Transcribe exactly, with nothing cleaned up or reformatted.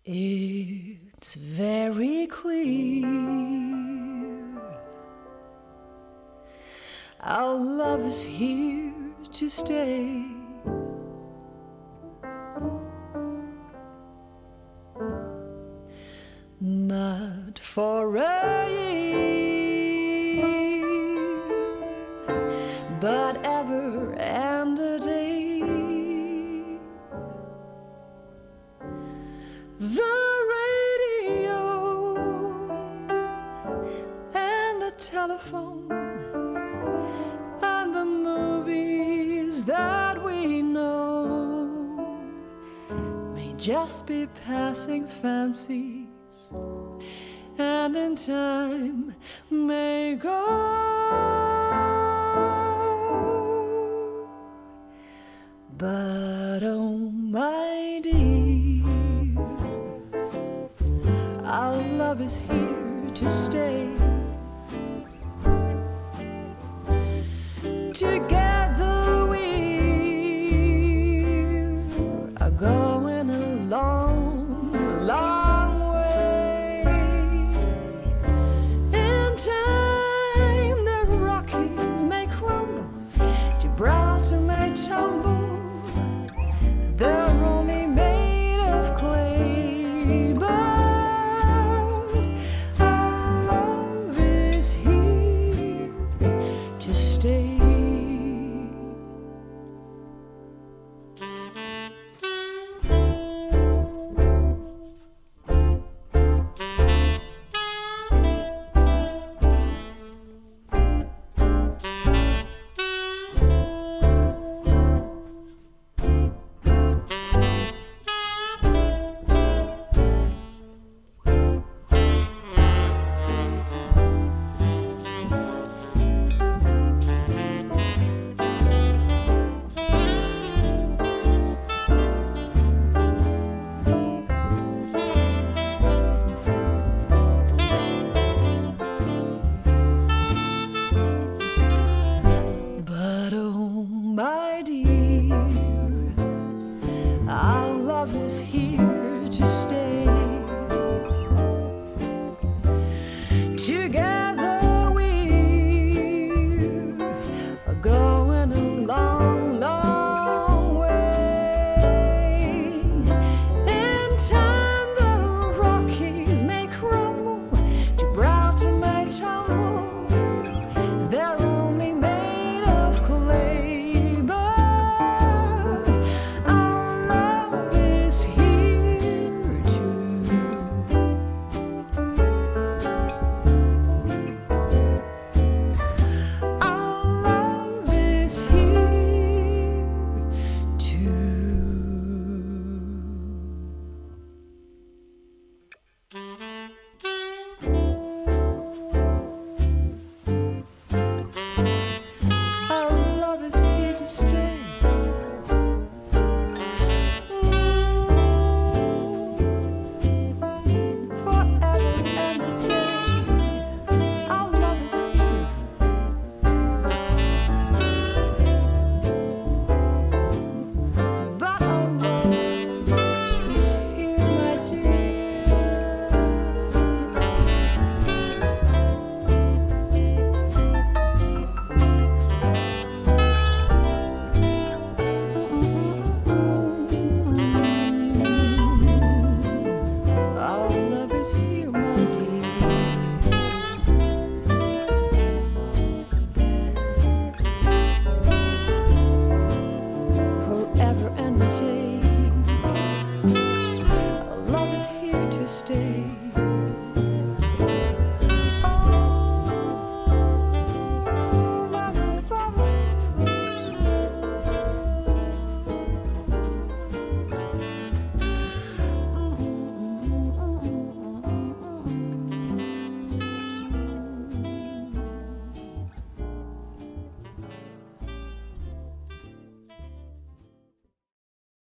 It's very clear our love is here to stay. Not for a year, but ever and a day. The radio and the telephone and the movies that we know may just be passing fancies, and in time may go. But oh my dear, our love is here to stay. Together we are going a long, long way. In time the Rockies may crumble, Gibraltar may tumble. They're only made of clay, but our love is here to stay. My dear, our love is here to stay.